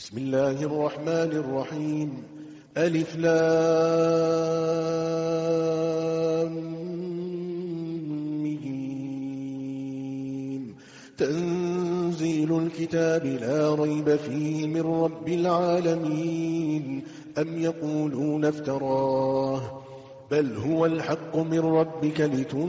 بسم الله الرحمن الرحيم. ألف لام ميم. تنزيل الكتاب لا ريب فيه من رب العالمين. أم يقولون افتراه بل هو الحق من ربك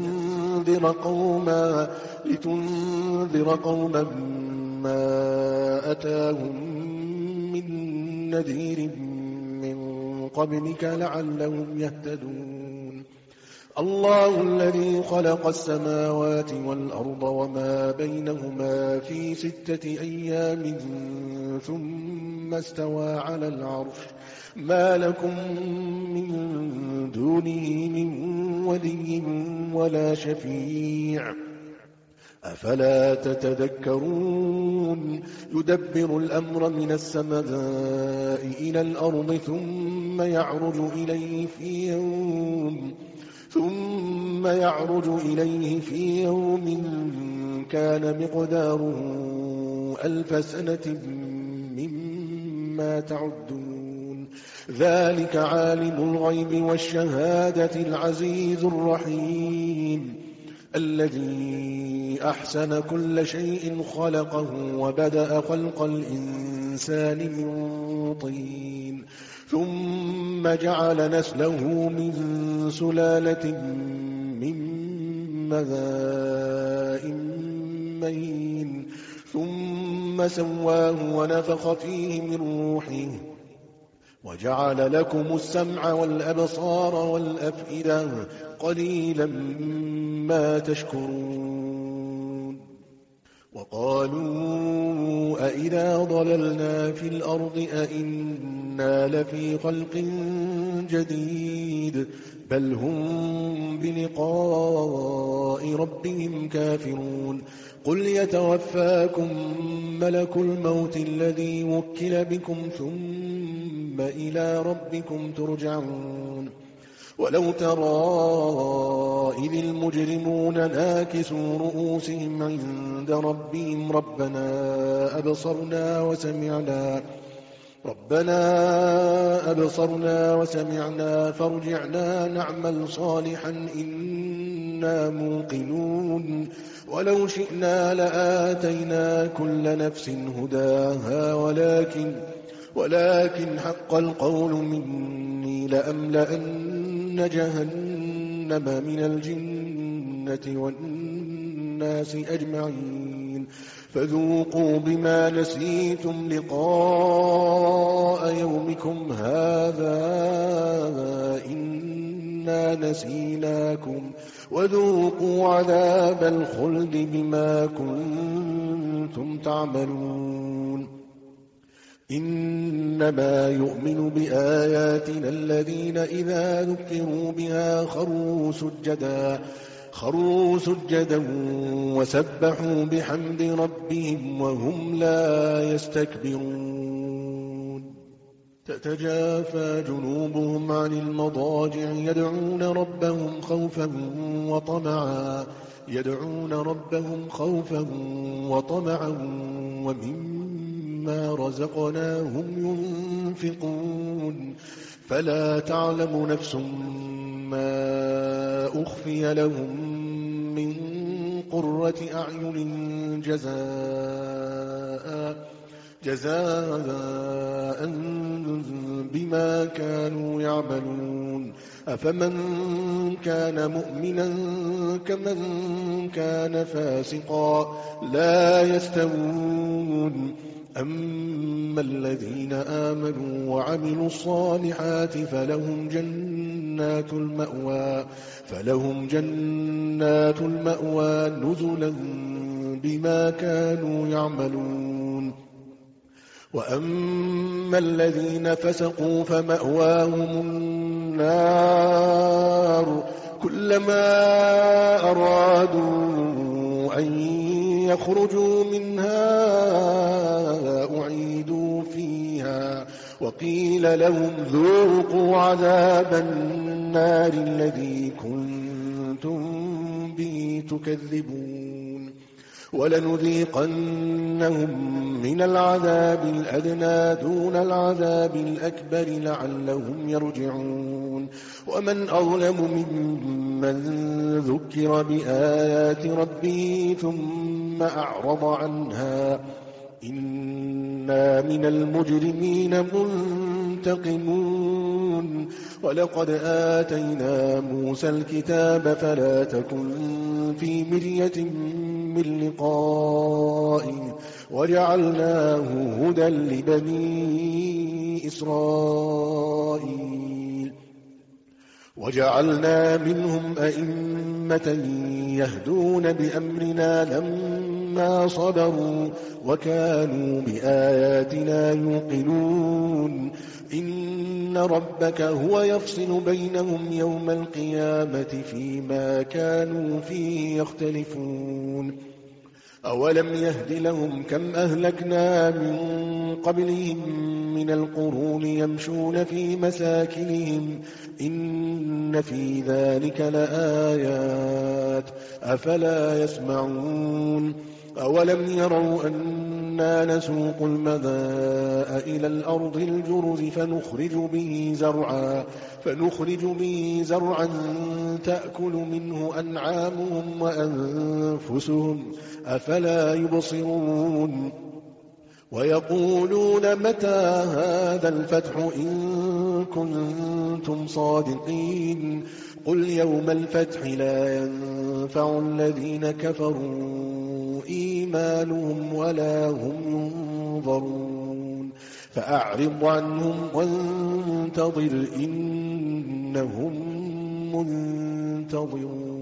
لتنذر قوما ما أتاهم من نذير من قبلك لعلهم يهتدون. الله الذي خلق السماوات والأرض وما بينهما في 6 أيام ثم استوى على العرش. ما لكم من دونه من ولي ولا شفيع أفلا تتذكرون. يدبر الأمر من السماء إلى الأرض ثم يعرج إليه في يوم كان مقداره 1000 سنة مما تعدون. ذلك عالم الغيب والشهادة العزيز الرحيم الذي أحسن كل شيء خلقه وبدأ خلق الإنسان من طين ثم جعل نسله من سلالة من ماء مهين ثم سواه ونفخ فيه من روحه وجعل لكم السمع والأبصار والأفئدة قليلا ما تشكرون. وقالوا أئذا ضللنا في الأرض أئنا لفي خلق جديد بل هم بلقاء ربهم كافرون. قل يتوفاكم ملك الموت الذي وكل بكم ثم إلى ربكم ترجعون. ولو ترى إذ المجرمون ناكسوا رؤوسهم عند ربهم ربنا أبصرنا وسمعنا فارجعنا نعمل صالحا إنا موقنون. ولو شئنا لآتينا كل نفس هداها ولكن حق القول مني لأملأن جهنم من الجنة والناس أجمعين. فذوقوا بما نسيتم لقاء يومكم هذا إنا نسيناكم وذوقوا عذاب الخلد بما كنتم تعملون. إنما يؤمن بآياتنا الذين إذا ذكروا بها خروا سجدا وسبحوا بحمد ربهم وهم لا يستكبرون. تتجافى جنوبهم عن المضاجع يدعون ربهم خوفا وطمعا ومما رزقناهم ينفقون. فلا تعلم نفس ما أخفي لهم من قرة أعين جزاء بما كانوا يعملون. أفمن كان مؤمنا كمن كان فاسقا لا يستوون. أما الذين آمنوا وعملوا الصالحات فلهم جنات المأوى نزلا بما كانوا يعملون. وأما الذين فسقوا فمأواهم النار كلما أرادوا أن يخرجوا منها أعيدوا فيها وقيل لهم ذوقوا عذاب النار الذي كنتم به تكذبون. ولنذيقنهم من العذاب الأدنى دون العذاب الأكبر لعلهم يرجعون ومن أظلم ممن ذكر بآيات ربه ثم أعرض عنها إنا من المجرمين منتقمون ولقد آتينا موسى الكتاب فلا تكن في مرية من لقائه وجعلناه هدى لبني إسرائيل وجعلنا منهم أئمة يهدون بأمرنا لما صبروا وكانوا بآياتنا يوقنون إن ربك هو يفصل بينهم يوم القيامة فيما كانوا فيه يختلفون أولم يهد لهم كم أهلكنا من قبلهم من القرون يمشون في مساكنهم إن في ذلك لآيات أفلا يسمعون أولم يروا أنا نسوق الماء إلى الأرض الجرز فنخرج به زرعا تأكل منه أنعامهم وأنفسهم أفلا يبصرون ويقولون متى هذا الفتح إن كنتم صادقين قل يوم الفتح لا ينفع الذين كفروا إيمانهم ولا هم ينظرون فأعرض عنهم وانتظر إنهم منتظرون.